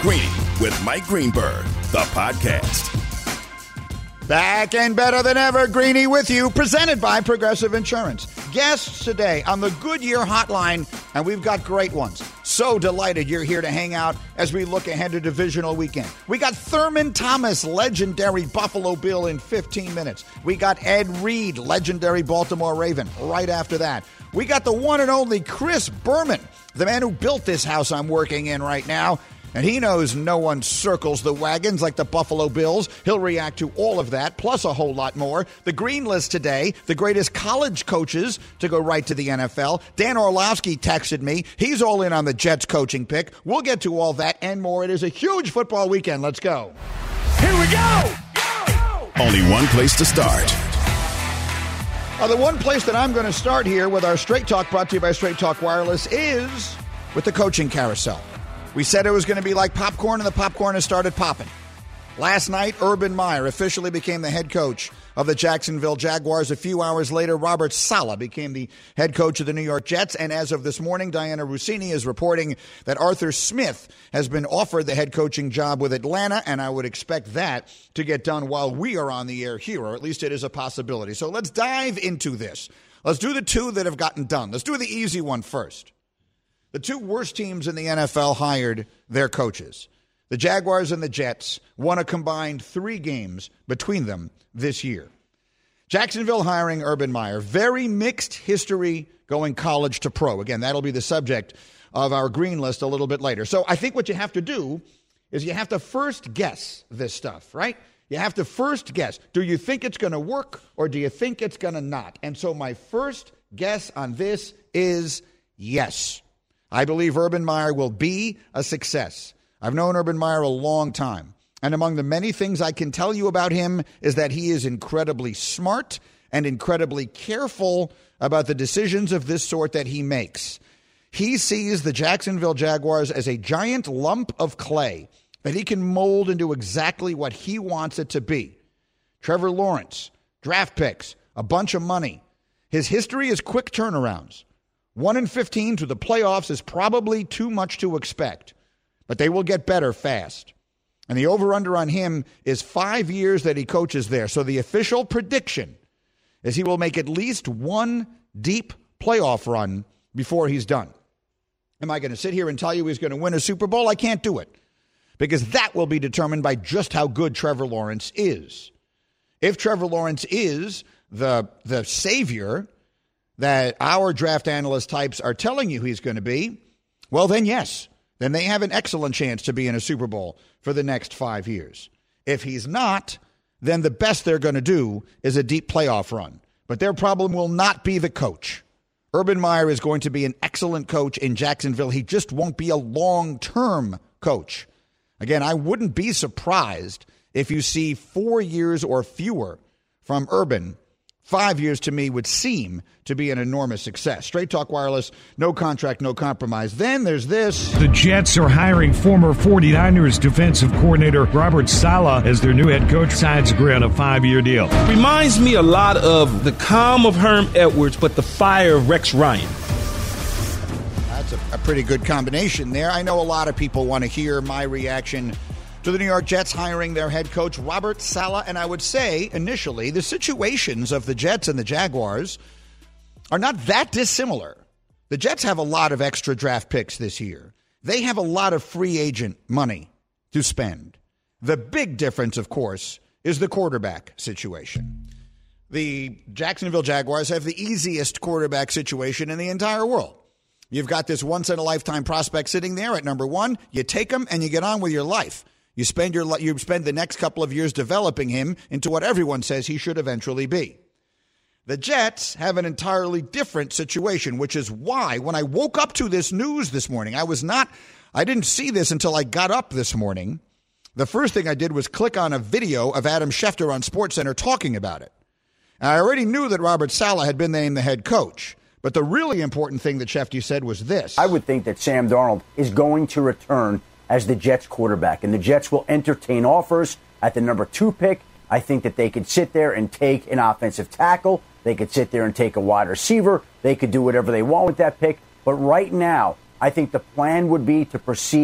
Greeny with Mike Greenberg, the podcast. Back and better than ever, Greeny with you, presented by Progressive Insurance. Guests today on the Goodyear Hotline, and we've got great ones. So delighted you're here to hang out as we look ahead to divisional weekend. We got Thurman Thomas, legendary Buffalo Bill, in 15 minutes. We got Ed Reed, legendary Baltimore Raven, right after that. We got the one and only Chris Berman, the man who built this house I'm working in right now. And he knows no one circles the wagons like the Buffalo Bills. He'll react to all of that, plus a whole lot more. The Green List today, the greatest college coaches to go right to the NFL. Dan Orlovsky texted me. He's all in on the Jets coaching pick. We'll get to all that and more. It is a huge football weekend. Let's go. Here we go! Only one place to start. The one place that I'm going to start here with our Straight Talk, brought to you by Straight Talk Wireless, is with the coaching carousel. We said it was going to be like popcorn, and the popcorn has started popping. Last night, Urban Meyer officially became the head coach of the Jacksonville Jaguars. A few hours later, Robert Saleh became the head coach of the New York Jets. And as of this morning, Diana Russini is reporting that Arthur Smith has been offered the head coaching job with Atlanta, and I would expect that to get done while we are on the air here, or at least it is a possibility. So let's dive into this. Let's do the two that have gotten done. Let's do the easy one first. The two worst teams in the NFL hired their coaches. The Jaguars and the Jets won a combined 3 games between them this year. Jacksonville hiring Urban Meyer. Very mixed history going college to pro. Again, that'll be the subject of our Green List a little bit later. So I think what you have to do is you have to first guess this stuff, right? You have to first guess. Do you think it's going to work or do you think it's going to not? And so my first guess on this is yes. I believe Urban Meyer will be a success. I've known Urban Meyer a long time, and among the many things I can tell you about him is that he is incredibly smart and incredibly careful about the decisions of this sort that he makes. He sees the Jacksonville Jaguars as a giant lump of clay that he can mold into exactly what he wants it to be. Trevor Lawrence, draft picks, a bunch of money. His history is quick turnarounds. 1-15 to the playoffs is probably too much to expect, but they will get better fast. And the over-under on him is 5 years that he coaches there. So the official prediction is he will make at least one deep playoff run before he's done. Am I going to sit here and tell you he's going to win a Super Bowl? I can't do it, because that will be determined by just how good Trevor Lawrence is. If Trevor Lawrence is the savior that our draft analyst types are telling you he's going to be, well, then yes. Then they have an excellent chance to be in a Super Bowl for the next 5 years. If he's not, then the best they're going to do is a deep playoff run. But their problem will not be the coach. Urban Meyer is going to be an excellent coach in Jacksonville. He just won't be a long-term coach. Again, I wouldn't be surprised if you see 4 years or fewer from Urban. 5 years to me would seem to be an enormous success. Straight Talk Wireless, no contract, no compromise. Then there's this. The Jets are hiring former 49ers defensive coordinator Robert Saleh as their new head coach. Signs agree on a 5-year deal. Reminds me a lot of the calm of Herm Edwards, but the fire of Rex Ryan. That's a pretty good combination there. I know a lot of people want to hear my reaction to the New York Jets hiring their head coach, Robert Saleh. And I would say, initially, the situations of the Jets and the Jaguars are not that dissimilar. The Jets have a lot of extra draft picks this year. They have a lot of free agent money to spend. The big difference, of course, is the quarterback situation. The Jacksonville Jaguars have the easiest quarterback situation in the entire world. You've got this once-in-a-lifetime prospect sitting there at number one. You take him and you get on with your life. You spend the next couple of years developing him into what everyone says he should eventually be. The Jets have an entirely different situation, which is why when I woke up to this news this morning, I didn't see this until I got up this morning. The first thing I did was click on a video of Adam Schefter on SportsCenter talking about it. And I already knew that Robert Saleh had been named the head coach. But the really important thing that Schefter said was this. I would think that Sam Darnold is going to return as the Jets quarterback, and the Jets will entertain offers at the number 2 pick. I think that they could sit there and take an offensive tackle. They could sit there and take a wide receiver. They could do whatever they want with that pick. But right now, I think the plan would be to proceed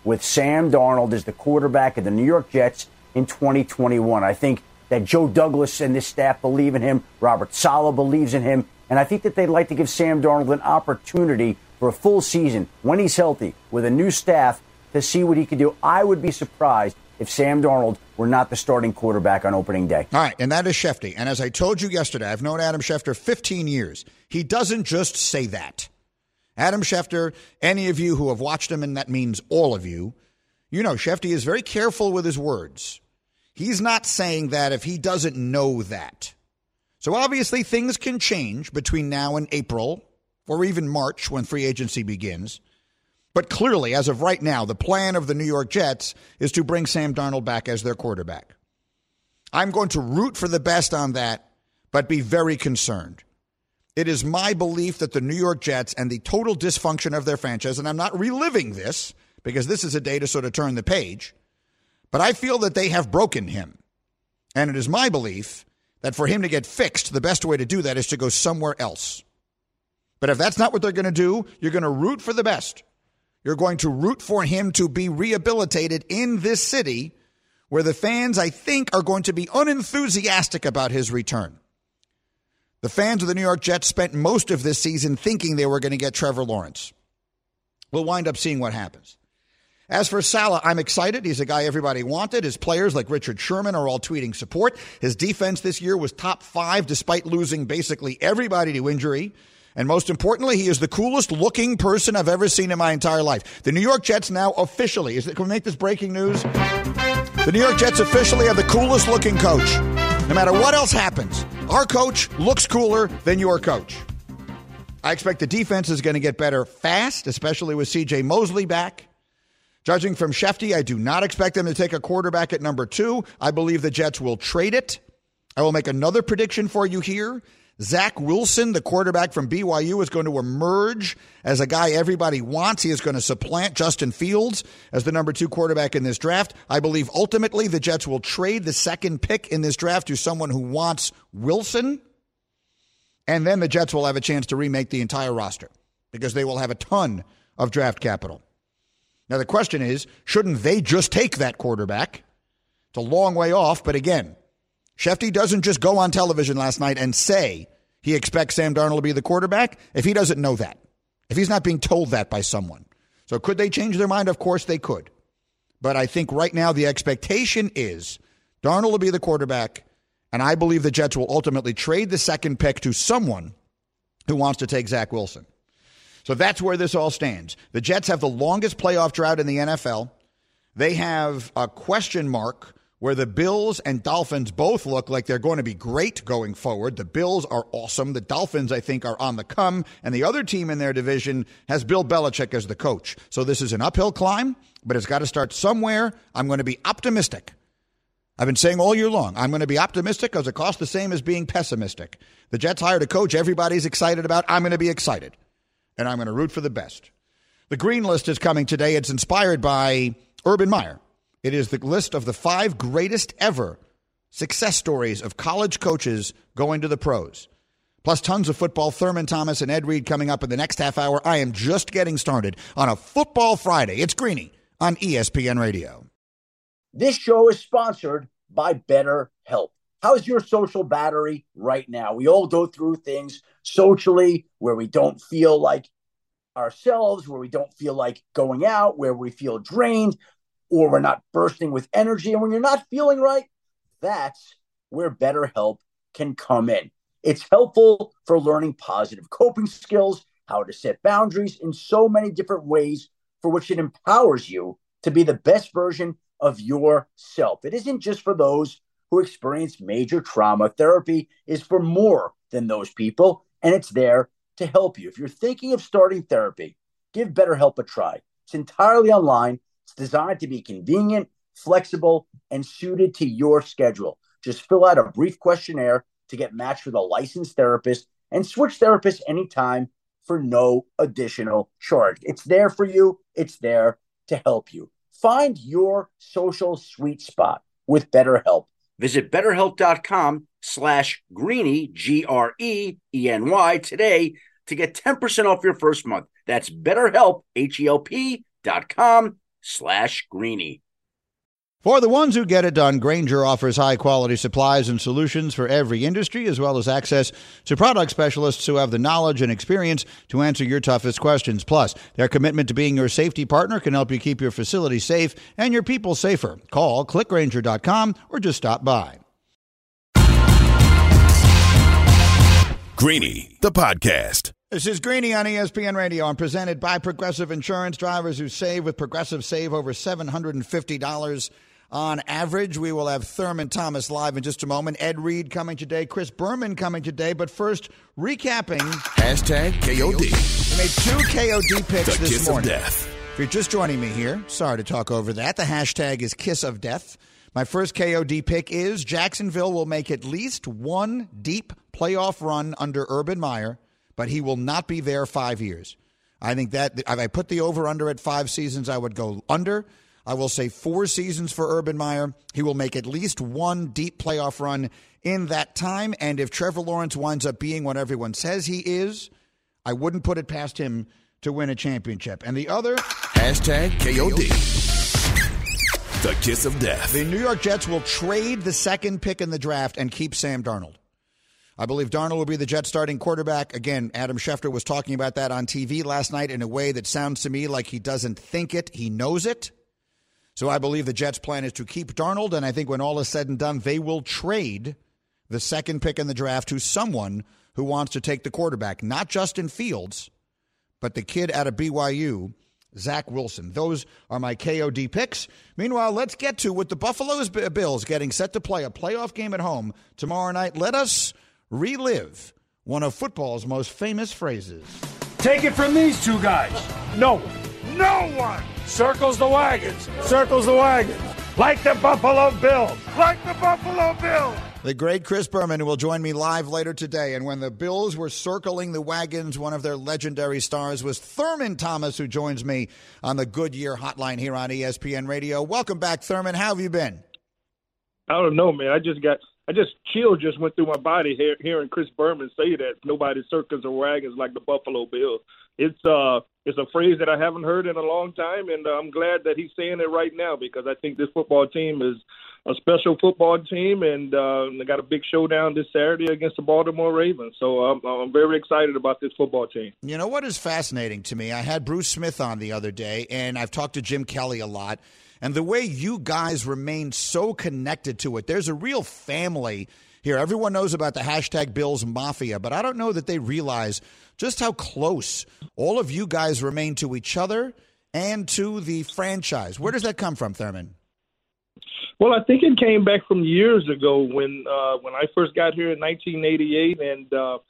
with Sam Darnold as the quarterback of the New York Jets in 2021. I think that Joe Douglas and this staff believe in him. Robert Saleh believes in him. And I think that they'd like to give Sam Darnold an opportunity for a full season when he's healthy with a new staff to see what he can do. I would be surprised if Sam Darnold were not the starting quarterback on opening day. All right, and that is Shefty. And as I told you yesterday, I've known Adam Schefter 15 years. He doesn't just say that. Adam Schefter, any of you who have watched him, and that means all of you, you know Shefty is very careful with his words. He's not saying that if he doesn't know that. So obviously things can change between now and April or even March when free agency begins. But clearly, as of right now, the plan of the New York Jets is to bring Sam Darnold back as their quarterback. I'm going to root for the best on that, but be very concerned. It is my belief that the New York Jets and the total dysfunction of their franchise, and I'm not reliving this because this is a day to sort of turn the page, but I feel that they have broken him. And it is my belief that for him to get fixed, the best way to do that is to go somewhere else. But if that's not what they're going to do, you're going to root for the best. You're going to root for him to be rehabilitated in this city where the fans, I think, are going to be unenthusiastic about his return. The fans of the New York Jets spent most of this season thinking they were going to get Trevor Lawrence. We'll wind up seeing what happens. As for Saleh, I'm excited. He's a guy everybody wanted. His players like Richard Sherman are all tweeting support. His defense this year was top 5 despite losing basically everybody to injury. And most importantly, he is the coolest looking person I've ever seen in my entire life. The New York Jets now officially, can we make this breaking news? The New York Jets officially have the coolest looking coach. No matter what else happens, our coach looks cooler than your coach. I expect the defense is going to get better fast, especially with C.J. Mosley back. Judging from Shefty, I do not expect them to take a quarterback at number 2. I believe the Jets will trade it. I will make another prediction for you here. Zach Wilson, the quarterback from BYU, is going to emerge as a guy everybody wants. He is going to supplant Justin Fields as the number 2 quarterback in this draft. I believe ultimately the Jets will trade the second pick in this draft to someone who wants Wilson. And then the Jets will have a chance to remake the entire roster because they will have a ton of draft capital. Now, the question is, shouldn't they just take that quarterback? It's a long way off, but again, Shefty doesn't just go on television last night and say he expects Sam Darnold to be the quarterback if he doesn't know that, if he's not being told that by someone. So could they change their mind? Of course they could. But I think right now the expectation is Darnold will be the quarterback, and I believe the Jets will ultimately trade the second pick to someone who wants to take Zach Wilson. So that's where this all stands. The Jets have the longest playoff drought in the NFL. They have a question mark where the Bills and Dolphins both look like they're going to be great going forward. The Bills are awesome. The Dolphins, I think, are on the come. And the other team in their division has Bill Belichick as the coach. So this is an uphill climb, but it's got to start somewhere. I'm going to be optimistic. I've been saying all year long, I'm going to be optimistic because it costs the same as being pessimistic. The Jets hired a coach everybody's excited about. I'm going to be excited. And I'm going to root for the best. The Green List is coming today. It's inspired by Urban Meyer. It is the list of the 5 greatest ever success stories of college coaches going to the pros. Plus tons of football. Thurman Thomas and Ed Reed coming up in the next half hour. I am just getting started on a Football Friday. It's Greeny on ESPN Radio. This show is sponsored by BetterHelp. How's your social battery right now? We all go through things socially where we don't feel like ourselves, where we don't feel like going out, where we feel drained, or we're not bursting with energy. And when you're not feeling right, that's where BetterHelp can come in. It's helpful for learning positive coping skills, how to set boundaries in so many different ways for which it empowers you to be the best version of yourself. It isn't just for those who experience major trauma. Therapy is for more than those people, and it's there to help you. If you're thinking of starting therapy, give BetterHelp a try. It's entirely online. It's designed to be convenient, flexible, and suited to your schedule. Just fill out a brief questionnaire to get matched with a licensed therapist and switch therapists anytime for no additional charge. It's there for you. It's there to help you. Find your social sweet spot with BetterHelp. Visit BetterHelp.com/Greeny, GREENY today to get 10% off your first month. That's BetterHelp, HELP.com/Greeny. Grainger.com/Greeny. For the ones who get it done, Grainger offers high-quality supplies and solutions for every industry, as well as access to product specialists who have the knowledge and experience to answer your toughest questions. Plus, their commitment to being your safety partner can help you keep your facility safe and your people safer. Call, clickgrainger.com, or just stop by. Greeny, the podcast. This is Greeny on ESPN Radio. I'm presented by Progressive Insurance. Drivers who save with Progressive save over $750 on average. We will have Thurman Thomas live in just a moment. Ed Reed coming today. Chris Berman coming today. But first, recapping. Hashtag KOD. We made 2 KOD picks The this kiss morning. of death. If you're just joining me here, sorry to talk over that. The hashtag is Kiss of Death. My first KOD pick is Jacksonville will make at least one deep playoff run under Urban Meyer, but he will not be there 5 years. I think that if I put the over-under at 5 seasons, I would go under. I will say 4 seasons for Urban Meyer. He will make at least one deep playoff run in that time. And if Trevor Lawrence winds up being what everyone says he is, I wouldn't put it past him to win a championship. And the other, Hashtag KOD. The kiss of death. the New York Jets will trade the second pick in the draft and keep Sam Darnold. I believe Darnold will be the Jets starting quarterback. Again, Adam Schefter was talking about that on TV last night in a way that sounds to me like he doesn't think it, he knows it. So I believe the Jets' plan is to keep Darnold, and I think when all is said and done, they will trade the second pick in the draft to someone who wants to take the quarterback, not Justin Fields, but the kid out of BYU, Zach Wilson. Those are my KOD picks. Meanwhile, let's get to with the Buffalo Bills getting set to play a playoff game at home tomorrow night. Let us relive one of football's most famous phrases. Take it from these two guys. No one circles the wagons. Like the Buffalo Bills. The great Chris Berman will join me live later today. And when the Bills were circling the wagons, one of their legendary stars was Thurman Thomas, who joins me on the Goodyear Hotline here on ESPN Radio. Welcome back, Thurman. How have you been? I don't know, man. Chill just went through my body hearing Chris Berman say that nobody circles or wagons like the Buffalo Bills. It's a phrase that I haven't heard in a long time, and I'm glad that he's saying it right now because I think this football team is a special football team, and they got a big showdown this Saturday against the Baltimore Ravens. So I'm very excited about this football team. You know what is fascinating to me? I had Bruce Smith on the other day, and I've talked to Jim Kelly a lot. And the way you guys remain so connected to it, there's a real family here. Everyone knows about the hashtag Bills Mafia, but I don't know that they realize just how close all of you guys remain to each other and to the franchise. Where does that come from, Thurman? Well, I think it came back from years ago when I first got here in 1988, and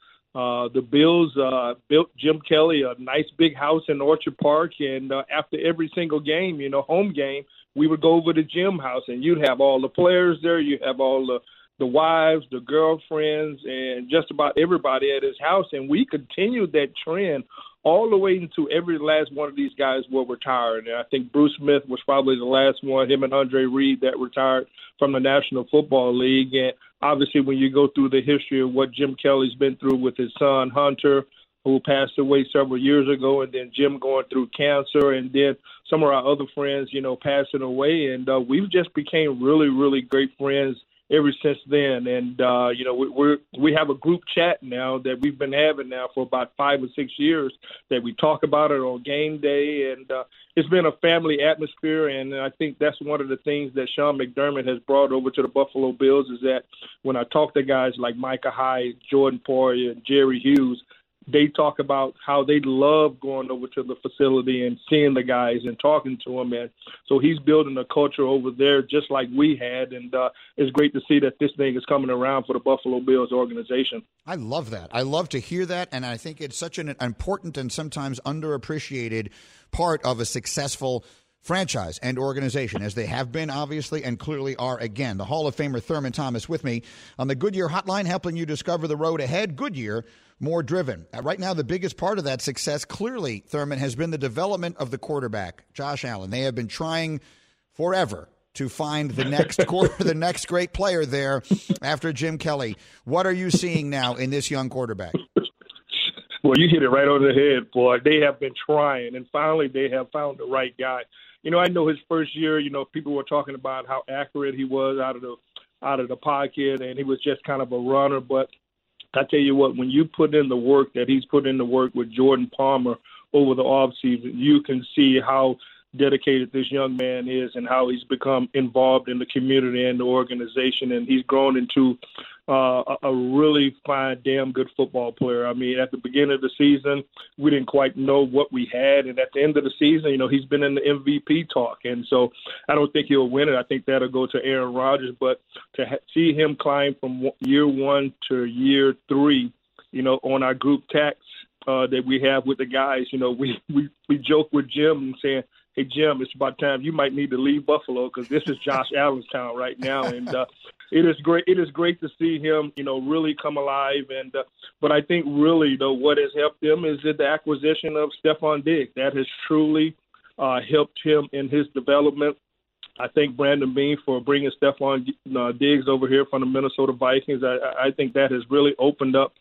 the Bills built Jim Kelly a nice big house in Orchard Park, and after every single game, home game, we would go over to Jim house, and you'd have all the players there, you'd have all the wives, the girlfriends, and just about everybody at his house, and we continued that trend all the way into every last one of these guys were retired. And I think Bruce Smith was probably the last one, him and Andre Reed, that retired from the National Football League. And obviously when you go through the history of what Jim Kelly's been through with his son, Hunter, who passed away several years ago, and then Jim going through cancer, and then some of our other friends, passing away. And we've just became really, really great friends ever since then. And, we have a group chat now that we've been having now for about 5 or 6 years that we talk about it on game day. And it's been a family atmosphere. And I think that's one of the things that Sean McDermott has brought over to the Buffalo Bills is that when I talk to guys like Micah Hyde, Jordan Poyer, and Jerry Hughes, they talk about how they love going over to the facility and seeing the guys and talking to them. And so he's building a culture over there just like we had. And it's great to see that this thing is coming around for the Buffalo Bills organization. I love that. I love to hear that. And I think it's such an important and sometimes underappreciated part of a successful franchise and organization, as they have been, obviously, and clearly are again. The Hall of Famer Thurman Thomas with me on the Goodyear Hotline, helping you discover the road ahead. Goodyear, more driven. Right now, the biggest part of that success, clearly, Thurman, has been the development of the quarterback, Josh Allen. They have been trying forever to find the next the next great player there after Jim Kelly. What are you seeing now in this young quarterback? Well, you hit it right on the head, boy. They have been trying, and finally they have found the right guy. I know his first year, people were talking about how accurate he was out of the pocket, and he was just kind of a runner. But I tell you what, when you put in the work that he's put in the work with Jordan Palmer over the offseason, you can see how dedicated this young man is and how he's become involved in the community and the organization, and he's grown into a really fine, damn good football player. I mean, at the beginning of the season, we didn't quite know what we had, and at the end of the season, he's been in the MVP talk, and so I don't think he'll win it. I think that'll go to Aaron Rodgers, but to see him climb from year 1 to year 3, on our group text that we have with the guys, we joke with Jim saying, hey, Jim, it's about time you might need to leave Buffalo because this is Josh Allen's town right now. And it is great. It is great to see him, really come alive. And but I think really, what has helped him is the acquisition of Stephon Diggs. That has truly helped him in his development. I thank Brandon Beane for bringing Stephon Diggs over here from the Minnesota Vikings. I think that has really opened up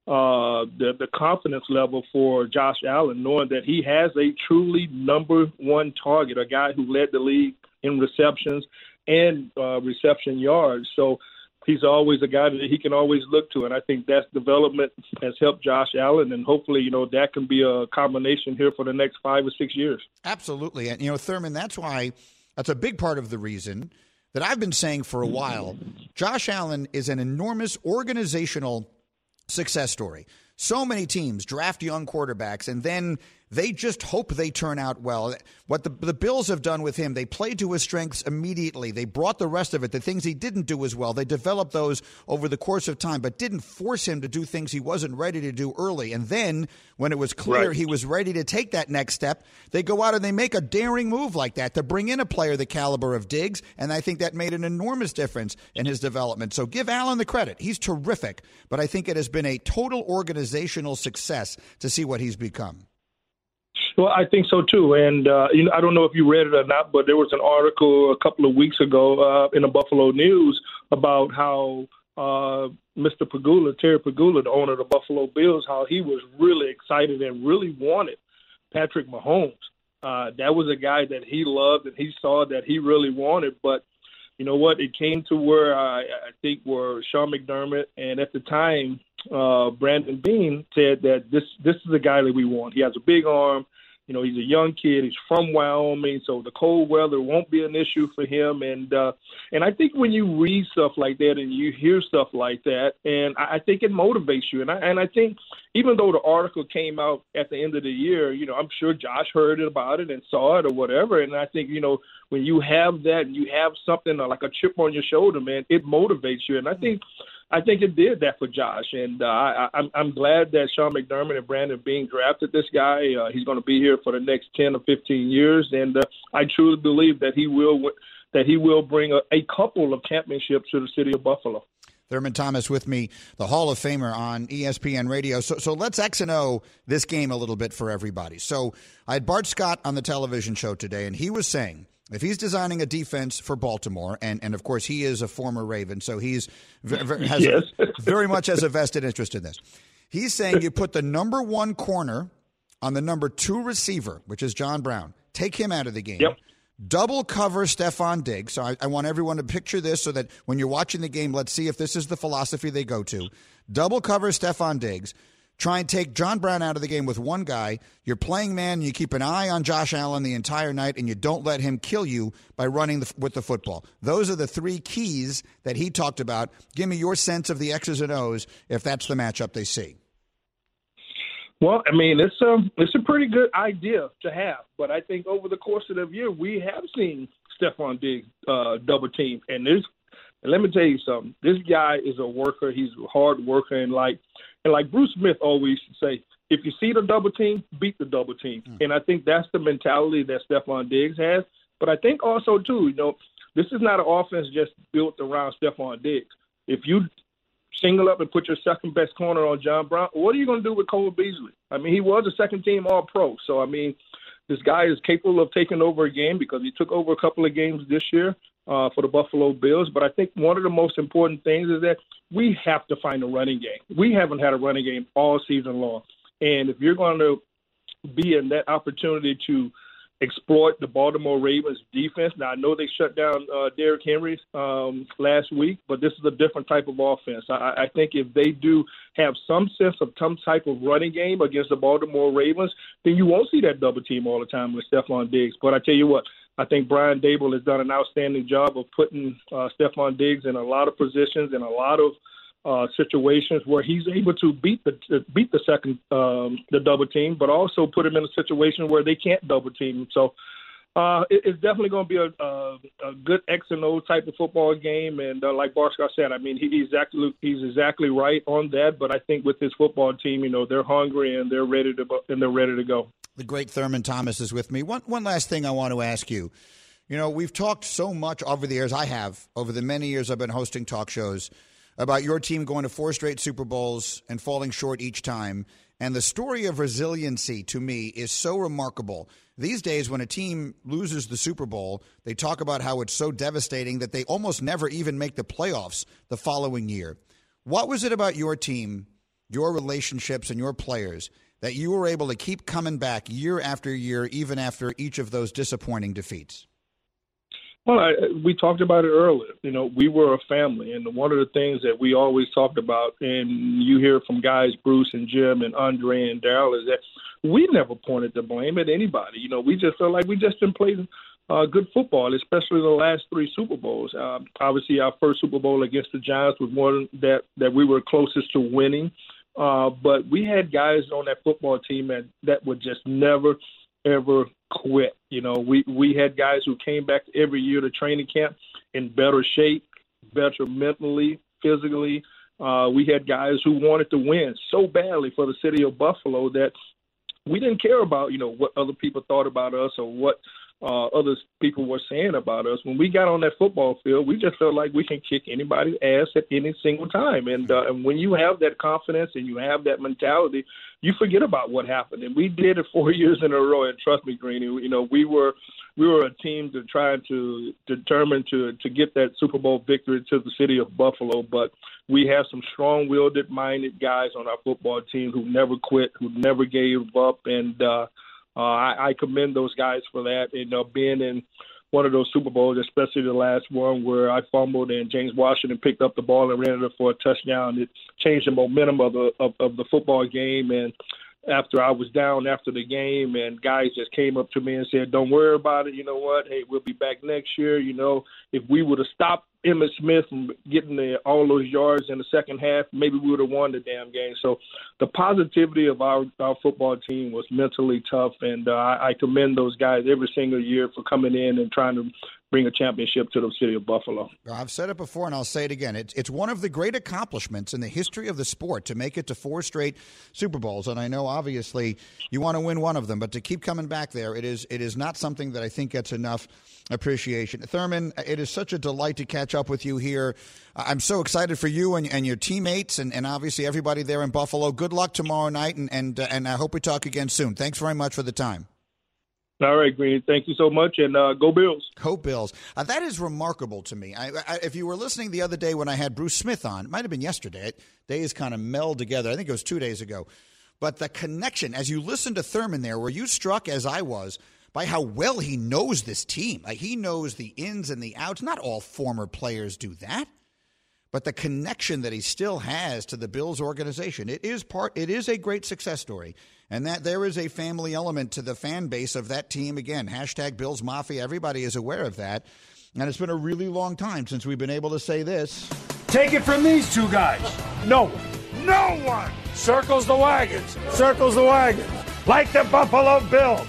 the confidence level for Josh Allen, knowing that he has a truly number 1 target, a guy who led the league in receptions and reception yards. So he's always a guy that he can always look to, and I think that development has helped Josh Allen, and hopefully, that can be a combination here for the next 5 or 6 years. Absolutely. And, Thurman, that's a big part of the reason that I've been saying for a while. Josh Allen is an enormous organizational success story. So many teams draft young quarterbacks, and then they just hope they turn out well. What the Bills have done with him, they played to his strengths immediately. They brought the rest of it, the things he didn't do as well. They developed those over the course of time, but didn't force him to do things he wasn't ready to do early. And then when it was clear he was ready to take that next step, they go out and they make a daring move like that to bring in a player the caliber of Diggs, and I think that made an enormous difference in his development. So give Allen the credit. He's terrific, but I think it has been a total organizational success to see what he's become. Well, I think so, too. And, I don't know if you read it or not, but there was an article a couple of weeks ago in the Buffalo News about how Mr. Pegula, Terry Pegula, the owner of the Buffalo Bills, how he was really excited and really wanted Patrick Mahomes. That was a guy that he loved and he saw that he really wanted. But you know what? It came to where I think where Sean McDermott and at the time Brandon Beane said that this is the guy that we want. He has a big arm. He's a young kid. He's from Wyoming, so the cold weather won't be an issue for him. And I think when you read stuff like that and you hear stuff like that, and I think it motivates you. And I think even though the article came out at the end of the year, I'm sure Josh heard about it and saw it or whatever. And I think, when you have that and you have something like a chip on your shoulder, man, it motivates you. And I think it did that for Josh, and I'm glad that Sean McDermott and Brandon Beane drafted this guy. He's going to be here for the next 10 or 15 years, and I truly believe that he will bring a couple of championships to the city of Buffalo. Thurman Thomas with me, the Hall of Famer on ESPN Radio. So let's X and O this game a little bit for everybody. So I had Bart Scott on the television show today, and he was saying, if he's designing a defense for Baltimore, and of course he is a former Raven, so he's very much has a vested interest in this. He's saying you put the number 1 corner on the number 2 receiver, which is John Brown. Take him out of the game. Yep. Double cover Stephon Diggs. So I want everyone to picture this so that when you're watching the game, let's see if this is the philosophy they go to. Double cover Stephon Diggs. Try and take John Brown out of the game with one guy. You're playing man, and you keep an eye on Josh Allen the entire night, and you don't let him kill you by running with the football. Those are the 3 keys that he talked about. Give me your sense of the X's and O's if that's the matchup they see. Well, I mean, it's a pretty good idea to have, but I think over the course of the year we have seen Stephon Diggs double team, and let me tell you something. This guy is a worker. He's a hard worker, and like Bruce Smith always used to say, if you see the double team, beat the double team. And I think that's the mentality that Stephon Diggs has. But I think also, too, this is not an offense just built around Stephon Diggs. If you single up and put your second-best corner on John Brown, what are you going to do with Cole Beasley? I mean, he was a second-team All-Pro. So, I mean, this guy is capable of taking over a game because he took over a couple of games this year for the Buffalo Bills. But I think one of the most important things is that we have to find a running game. We haven't had a running game all season long. And if you're going to be in that opportunity to exploit the Baltimore Ravens defense. Now, I know they shut down Derrick Henry last week, but this is a different type of offense. I think if they do have some sense of some type of running game against the Baltimore Ravens, then you won't see that double team all the time with Stephon Diggs. But I tell you what, I think Brian Daboll has done an outstanding job of putting Stephon Diggs in a lot of positions and a lot of situations where he's able to beat the second the double team, but also put him in a situation where they can't double team him. So it's definitely going to be a good X and O type of football game. And like Barstow said, I mean he's exactly right on that. But I think with this football team, they're hungry and they're ready to go. The great Thurman Thomas is with me. One last thing I want to ask you. We've talked so much over the years. I have over the many years I've been hosting talk shows about your team going to 4 straight Super Bowls and falling short each time. And the story of resiliency, to me, is so remarkable. These days, when a team loses the Super Bowl, they talk about how it's so devastating that they almost never even make the playoffs the following year. What was it about your team, your relationships, and your players that you were able to keep coming back year after year, even after each of those disappointing defeats? Well, we talked about it earlier. We were a family, and one of the things that we always talked about, and you hear from guys, Bruce and Jim and Andre and Darryl, is that we never pointed the blame at anybody. We just felt like we just didn't play good football, especially the last 3 Super Bowls. Obviously, our first Super Bowl against the Giants was one that we were closest to winning. But we had guys on that football team that would just never, ever quit. We had guys who came back every year to training camp in better shape, better mentally, physically. We had guys who wanted to win so badly for the city of Buffalo that we didn't care about, what other people thought about us or what other people were saying about us. When we got on that football field, we just felt like we can kick anybody's ass at any single time. And when you have that confidence and you have that mentality, you forget about what happened. And we did it 4 years in a row. And trust me, Greeny, we were a team to try to determine to get that Super Bowl victory to the city of Buffalo. But we have some strong-willed, minded guys on our football team who never quit, who never gave up. And I commend those guys for that. Being in one of those Super Bowls, especially the last one where I fumbled and James Washington picked up the ball and ran it for a touchdown, it changed the momentum of the football game. And after I was down after the game and guys just came up to me and said, don't worry about it. You know what? Hey, we'll be back next year. If we would have stopped Emmitt Smith from getting all those yards in the second half, maybe we would have won the damn game. So the positivity of our football team was mentally tough, and I commend those guys every single year for coming in and trying to bring a championship to the city of Buffalo. I've said it before, and I'll say it again. It's one of the great accomplishments in the history of the sport to make it to 4 straight Super Bowls. And I know, obviously, you want to win one of them, but to keep coming back there, it is not something that I think gets enough appreciation. Thurman, it is such a delight to catch up with you here. I'm so excited for you and your teammates and obviously everybody there in Buffalo. Good luck tomorrow night, and I hope we talk again soon. Thanks very much for the time. All right, Green. Thank you so much, and go Bills. Go Bills. That is remarkable to me. If you were listening the other day when I had Bruce Smith on, it might have been yesterday. Days kind of meld together. I think it was 2 days ago. But the connection, as you listened to Thurman there, were you struck, as I was, by how well he knows this team? Like, he knows the ins and the outs. Not all former players do that. But the connection that he still has to the Bills organization, it is a great success story. And that there is a family element to the fan base of that team. Again, hashtag Bills Mafia. Everybody is aware of that. And it's been a really long time since we've been able to say this. Take it from these 2 guys. No one circles the wagons. Like the Buffalo Bills.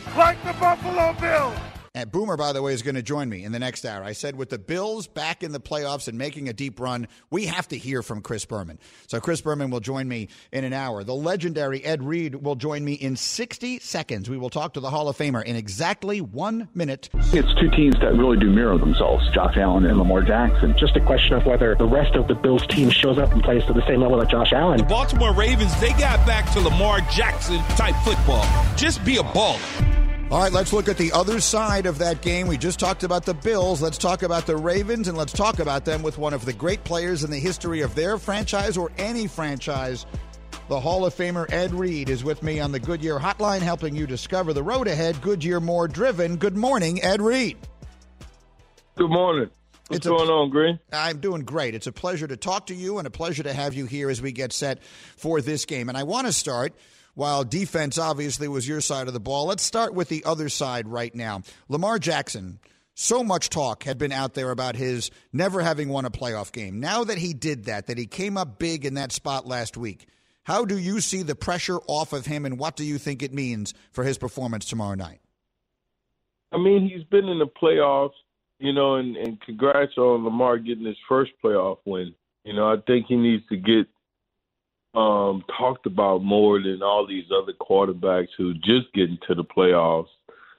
And Boomer, by the way, is going to join me in the next hour. I said with the Bills back in the playoffs and making a deep run, we have to hear from Chris Berman. So Chris Berman will join me in an hour. The legendary Ed Reed will join me in 60 seconds. We will talk to the Hall of Famer in exactly 1 minute. It's 2 teams that really do mirror themselves, Josh Allen and Lamar Jackson. Just a question of whether the rest of the Bills team shows up and plays to the same level that Josh Allen. The Baltimore Ravens, they got back to Lamar Jackson type football. Just be a baller. All right, let's look at the other side of that game. We just talked about the Bills. Let's talk about the Ravens, and let's talk about them with one of the great players in the history of their franchise or any franchise, The Hall of Famer Ed Reed is with me on the Goodyear Hotline, helping you discover the road ahead. Goodyear more driven. Good morning, Ed Reed. Good morning. What's going on, Green? I'm doing great. It's a pleasure to talk to you and a pleasure to have you here as we get set for this game. And I want to start, while defense obviously was your side of the ball, let's start with the other side right now. Lamar Jackson, so much talk had been out there about his never having won a playoff game. Now that he did that he came up big in that spot last week, how do you see the pressure off of him, and what do you think it means for his performance tomorrow night? I mean, he's been in the playoffs. And congrats on Lamar getting his first playoff win. I think he needs to get talked about more than all these other quarterbacks who just get into the playoffs.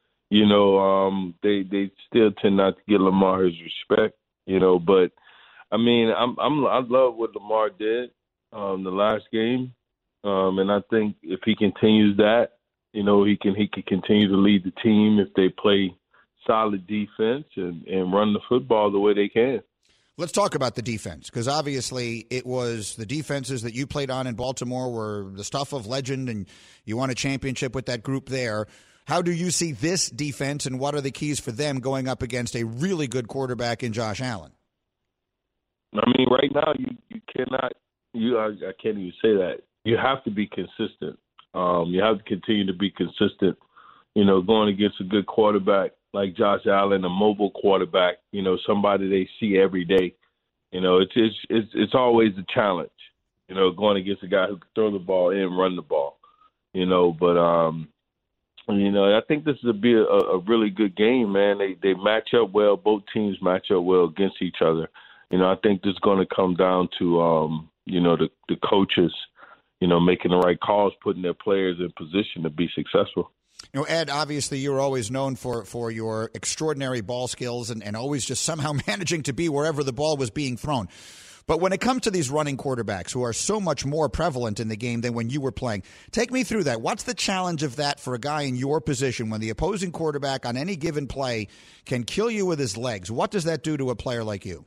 They still tend not to get Lamar his respect. But I mean, I love what Lamar did the last game, and I think if he continues that, he can continue to lead the team if they play solid defense and run the football the way they can. Let's talk about the defense, because obviously it was the defenses that you played on in Baltimore were the stuff of legend, and you won a championship with that group there. How do you see this defense, and what are the keys for them going up against a really good quarterback in Josh Allen? I mean, right now you cannot – I can't even say that. You have to be consistent. You have to continue to be consistent, going against a good quarterback like Josh Allen, a mobile quarterback, somebody they see every day. It's always a challenge, going against a guy who can throw the ball and run the ball, But, I think this will be a really good game, man. They match up well. Both teams match up well against each other. I think this is going to come down to, the coaches, making the right calls, putting their players in position to be successful. Ed, obviously you're always known for your extraordinary ball skills and always just somehow managing to be wherever the ball was being thrown. But when it comes to these running quarterbacks who are so much more prevalent in the game than when you were playing, take me through that. What's the challenge of that for a guy in your position when the opposing quarterback on any given play can kill you with his legs? What does that do to a player like you?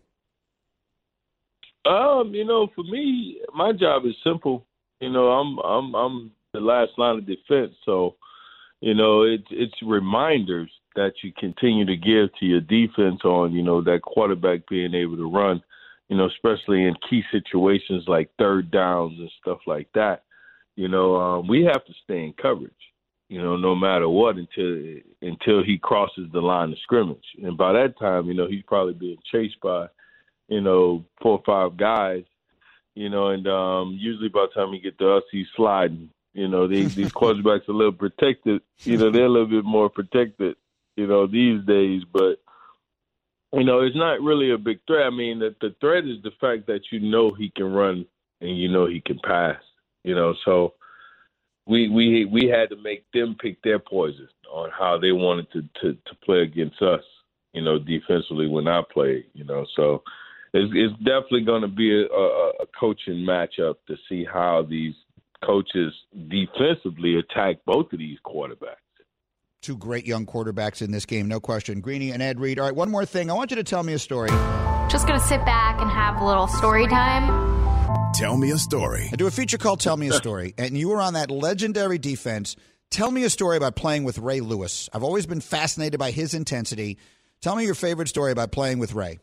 For me, my job is simple. I'm the last line of defense, so it's reminders that you continue to give to your defense on, that quarterback being able to run, especially in key situations like third downs and stuff like that. We have to stay in coverage, no matter what until he crosses the line of scrimmage. And by that time, he's probably being chased by, 4 or 5 guys, and usually by the time he get to us, he's sliding. These quarterbacks are a little protected. They're a little bit more protected, these days. But, it's not really a big threat. I mean, the threat is the fact that he can run and he can pass. So we had to make them pick their poison on how they wanted to play against us, defensively when I played. So it's definitely going to be a coaching matchup to see how these coaches defensively attack both of these quarterbacks. Two great young quarterbacks in this game, no question. Greeny and Ed Reed. All right, one more thing. I want you to tell me a story. Just going to sit back and have a little story time. Tell me a story. I do a feature called Tell Me a Story, and you were on that legendary defense. Tell me a story about playing with Ray Lewis. I've always been fascinated by his intensity. Tell me your favorite story about playing with Ray.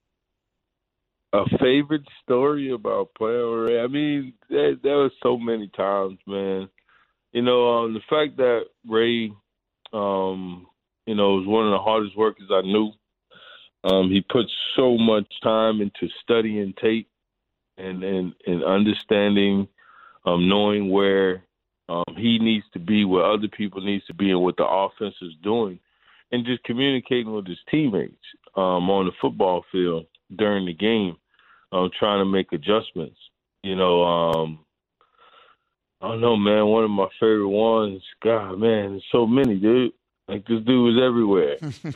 A favorite story about playing with Ray? I mean, there was so many times, man. The fact that Ray, was one of the hardest workers I knew. He put so much time into studying tape and understanding, knowing where he needs to be, where other people needs to be, and what the offense is doing, and just communicating with his teammates on the football field during the game, trying to make adjustments. I don't know, man. One of my favorite ones, God, man, there's so many, dude. Like, this dude was everywhere.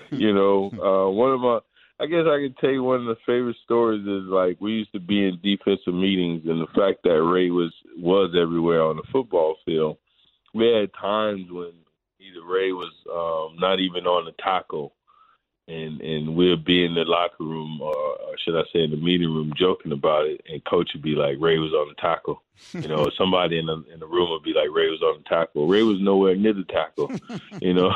I guess I can tell you one of the favorite stories is, like, we used to be in defensive meetings, and the fact that Ray was everywhere on the football field. We had times when either Ray was not even on the tackle, and we'll be in the locker room, or should I say in the meeting room, joking about it, and coach would be like, Ray was on the tackle. You know, somebody in the room would be like, Ray was on the tackle. Ray was nowhere near the tackle, you know.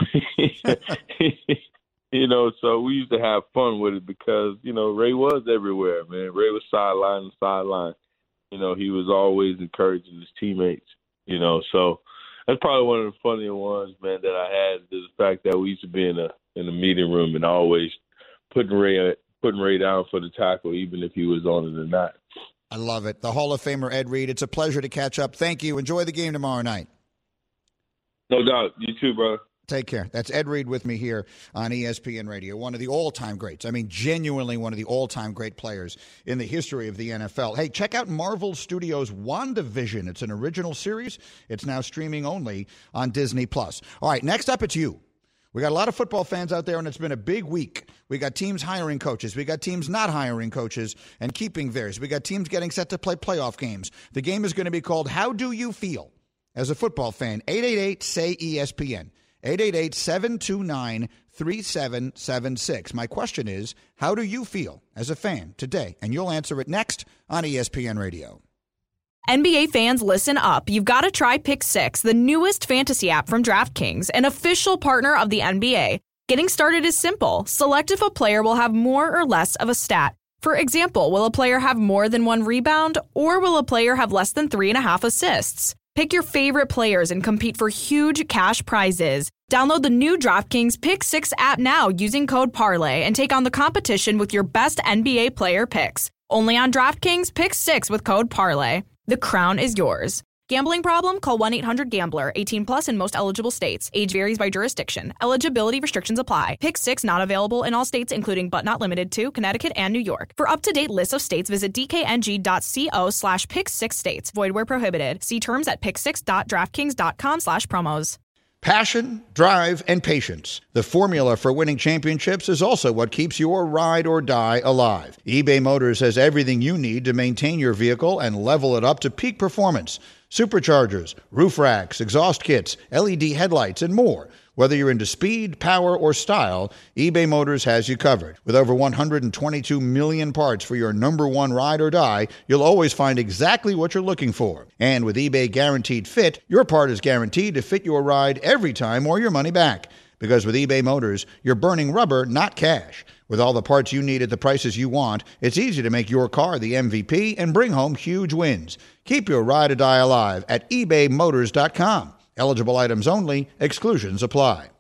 You know, so we used to have fun with it because, you know, Ray was everywhere, man. Ray was sideline to sideline. You know, he was always encouraging his teammates, you know. So that's probably one of the funnier ones, man, that I had, is the fact that we used to be in a meeting room and always putting Ray down for the tackle, even if he was on it or not. I love it. The Hall of Famer Ed Reed. It's a pleasure to catch up. Thank you. Enjoy the game tomorrow night. No doubt. You too, brother. Take care. That's Ed Reed with me here on ESPN Radio, one of the all-time greats. I mean, genuinely one of the all-time great players in the history of the NFL. Hey, check out Marvel Studios' WandaVision. It's an original series. It's now streaming only on Disney+. All right, next up, it's you. We got a lot of football fans out there, and it's been a big week. We got teams hiring coaches. We got teams not hiring coaches and keeping theirs. We got teams getting set to play playoff games. The game is going to be called How Do You Feel as a football fan? 888-SAY-ESPN. 888-729-3776. My question is, how do you feel as a fan today? And you'll answer it next on ESPN Radio. NBA fans, listen up. You've got to try Pick 6, the newest fantasy app from DraftKings, an official partner of the NBA. Getting started is simple. Select if a player will have more or less of a stat. For example, will a player have more than 1 rebound, or will a player have less than 3.5 assists? Pick your favorite players and compete for huge cash prizes. Download the new DraftKings Pick 6 app now using code Parlay and take on the competition with your best NBA player picks. Only on DraftKings Pick 6 with code Parlay. The crown is yours. Gambling problem? Call 1-800-GAMBLER. 18 plus in most eligible states. Age varies by jurisdiction. Eligibility restrictions apply. Pick 6 not available in all states, including but not limited to Connecticut and New York. For up-to-date list of states, visit dkng.co/pick6states. Void where prohibited. See terms at pick6.draftkings.com/promos. Passion, drive, and patience. The formula for winning championships is also what keeps your ride or die alive. eBay Motors has everything you need to maintain your vehicle and level it up to peak performance. Superchargers, roof racks, exhaust kits, LED headlights, and more. Whether you're into speed, power, or style, eBay Motors has you covered. With over 122 million parts for your number one ride or die, you'll always find exactly what you're looking for. And with eBay Guaranteed Fit, your part is guaranteed to fit your ride every time or your money back. Because with eBay Motors, you're burning rubber, not cash. With all the parts you need at the prices you want, it's easy to make your car the MVP and bring home huge wins. Keep your ride or die alive at ebaymotors.com. Eligible items only. Exclusions apply.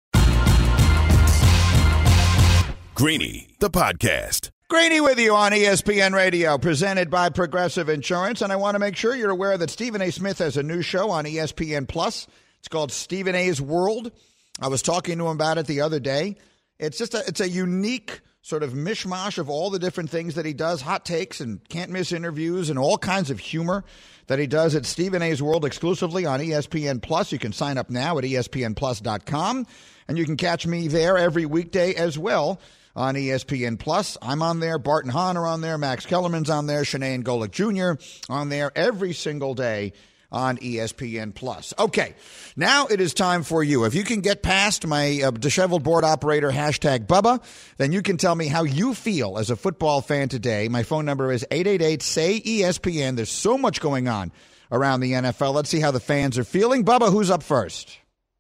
Greeny, the podcast. Greeny with you on ESPN Radio, presented by Progressive Insurance. And I want to make sure you're aware that Stephen A. Smith has a new show on ESPN+. It's called Stephen A.'s World. I was talking to him about it the other day. It's a unique sort of mishmash of all the different things that he does, hot takes and can't miss interviews and all kinds of humor that he does at Stephen A.'s World exclusively on ESPN+. You can sign up now at ESPNplus.com, and you can catch me there every weekday as well on ESPN+. I'm on there. Bart and Hahn are on there. Max Kellerman's on there. Shanae Golick Jr. on there every single day on ESPN+. Okay, now it is time for you. If you can get past my disheveled board operator, hashtag Bubba, then you can tell me how you feel as a football fan today. My phone number is 888-SAY-ESPN. There's so much going on around the NFL. Let's see how the fans are feeling. Bubba, who's up first?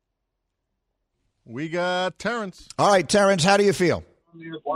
We got Terrence. All right, Terrence, how do you feel? I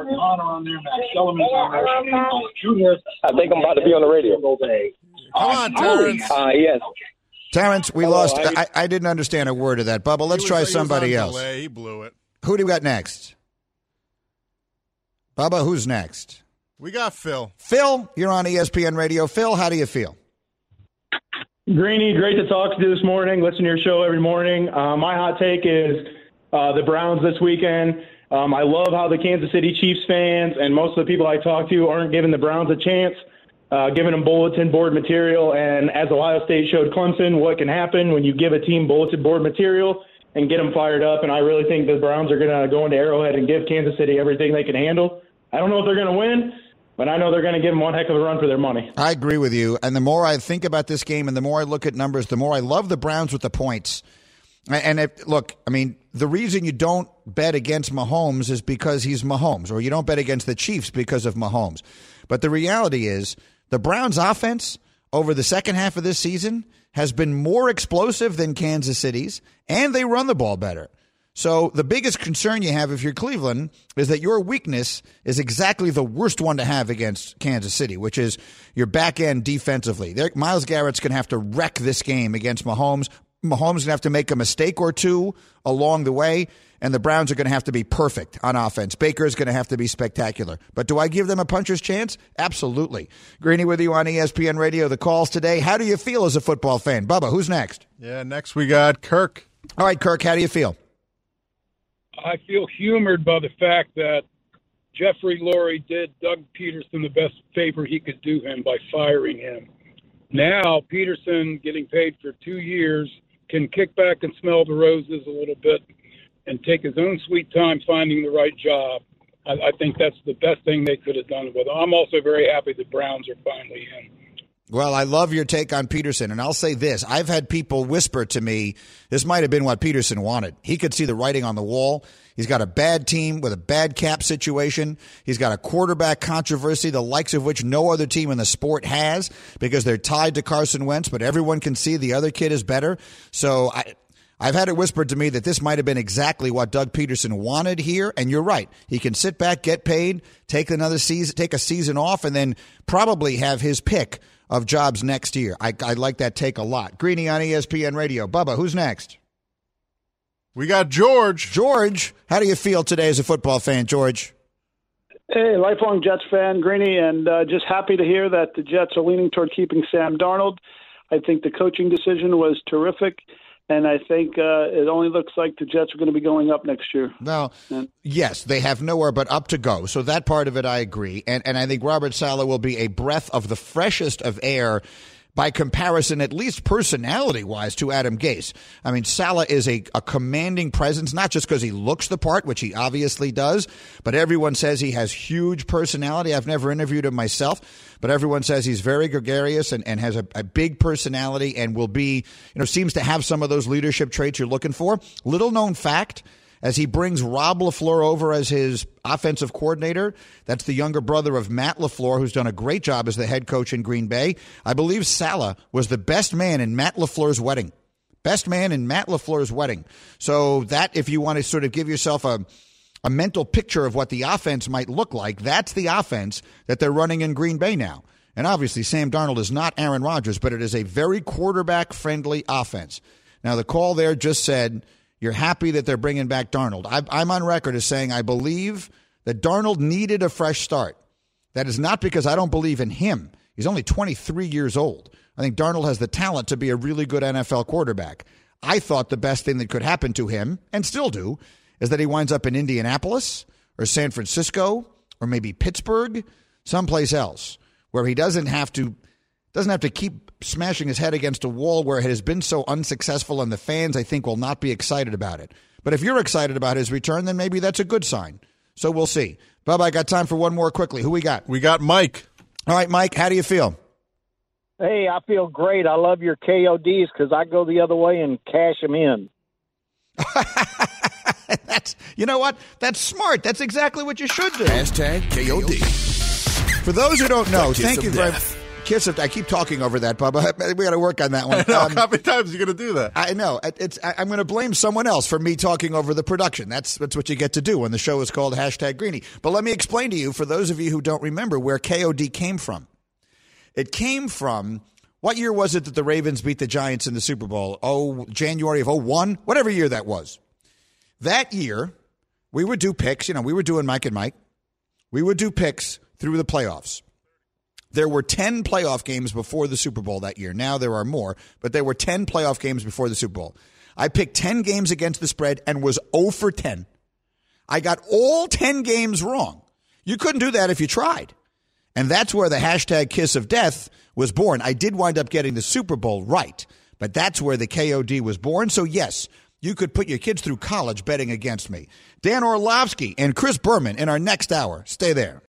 think I'm about to be on the radio. Come on, Terrence. Yes. Terrence, we lost. I didn't understand a word of that. Bubba, let's try somebody else. Delay. He blew it. Who do we got next? Bubba, who's next? We got Phil. Phil, you're on ESPN Radio. Phil, how do you feel? Greeny, great to talk to you this morning. Listen to your show every morning. My hot take is the Browns this weekend. I love how the Kansas City Chiefs fans and most of the people I talk to aren't giving the Browns a chance, giving them bulletin board material. And as Ohio State showed Clemson, what can happen when you give a team bulletin board material and get them fired up. And I really think the Browns are going to go into Arrowhead and give Kansas City everything they can handle. I don't know if they're going to win, but I know they're going to give them one heck of a run for their money. I agree with you. And the more I think about this game and the more I look at numbers, the more I love the Browns with the points. And look, I mean, the reason you don't bet against Mahomes is because he's Mahomes, or you don't bet against the Chiefs because of Mahomes. But the reality is the Browns' offense over the second half of this season has been more explosive than Kansas City's, and they run the ball better. So the biggest concern you have if you're Cleveland is that your weakness is exactly the worst one to have against Kansas City, which is your back end defensively. Myles Garrett's going to have to wreck this game against Mahomes. Mahomes going to have to make a mistake or two along the way, and the Browns are going to have to be perfect on offense. Baker's going to have to be spectacular. But do I give them a puncher's chance? Absolutely. Greeny with you on ESPN Radio. The calls today. How do you feel as a football fan? Bubba, who's next? Yeah, next we got Kirk. All right, Kirk, how do you feel? I feel humored by the fact that Jeffrey Lurie did Doug Peterson the best favor he could do him by firing him. Now, Peterson, getting paid for 2 years, can kick back and smell the roses a little bit and take his own sweet time finding the right job. I think that's the best thing they could have done with him. I'm also very happy the Browns are finally in. Well, I love your take on Peterson, and I'll say this. I've had people whisper to me, this might have been what Peterson wanted. He could see the writing on the wall. He's got a bad team with a bad cap situation. He's got a quarterback controversy, the likes of which no other team in the sport has, because they're tied to Carson Wentz, but everyone can see the other kid is better. So I've had it whispered to me that this might have been exactly what Doug Peterson wanted here, and you're right. He can sit back, get paid, take a season off, and then probably have his pick of jobs next year. I like that take a lot. Greeny on ESPN Radio. Bubba, who's next? We got George. George, how do you feel today as a football fan, George? Hey, lifelong Jets fan, Greeny, and just happy to hear that the Jets are leaning toward keeping Sam Darnold. I think the coaching decision was terrific, and I think it only looks like the Jets are going to be going up next year. Well, yes, they have nowhere but up to go. So that part of it I agree. And I think Robert Saleh will be a breath of the freshest of air by comparison, at least personality-wise, to Adam Gase. I mean, Saleh is a commanding presence, not just because he looks the part, which he obviously does, but everyone says he has huge personality. I've never interviewed him myself, but everyone says he's very gregarious and has a big personality and will be, seems to have some of those leadership traits you're looking for. Little known fact, as he brings Rob LaFleur over as his offensive coordinator. That's the younger brother of Matt LaFleur, who's done a great job as the head coach in Green Bay. I believe Saleh was the best man in Matt LaFleur's wedding. Best man in Matt LaFleur's wedding. So that, if you want to sort of give yourself a mental picture of what the offense might look like, that's the offense that they're running in Green Bay now. And obviously, Sam Darnold is not Aaron Rodgers, but it is a very quarterback-friendly offense. Now, the call there just said, you're happy that they're bringing back Darnold. I'm on record as saying I believe that Darnold needed a fresh start. That is not because I don't believe in him. He's only 23 years old. I think Darnold has the talent to be a really good NFL quarterback. I thought the best thing that could happen to him, and still do, is that he winds up in Indianapolis or San Francisco or maybe Pittsburgh, someplace else, where he doesn't have to keep smashing his head against a wall where it has been so unsuccessful, and the fans, I think, will not be excited about it. But if you're excited about his return, then maybe that's a good sign. So we'll see. Bubba, I got time for one more quickly. Who we got? We got Mike. All right, Mike, how do you feel? Hey, I feel great. I love your KODs because I go the other way and cash them in. You know what? That's smart. That's exactly what you should do. Hashtag KOD. For those who don't know, thank you very much. Kiss of, I keep talking over that, Bubba. We got to work on that one. I know. How many times are you going to do that? I know. I'm going to blame someone else for me talking over the production. That's what you get to do when the show is called Hashtag Greeny. But let me explain to you, for those of you who don't remember, where KOD came from. It came from, what year was it that the Ravens beat the Giants in the Super Bowl? January of 2001? Whatever year that was. That year, we would do picks. We were doing Mike and Mike. We would do picks through the playoffs. There were 10 playoff games before the Super Bowl that year. Now there are more, but there were 10 playoff games before the Super Bowl. I picked 10 games against the spread and was 0 for 10. I got all 10 games wrong. You couldn't do that if you tried. And that's where the hashtag Kiss of Death was born. I did wind up getting the Super Bowl right, but that's where the KOD was born. So, yes, you could put your kids through college betting against me. Dan Orlovsky and Chris Berman in our next hour. Stay there.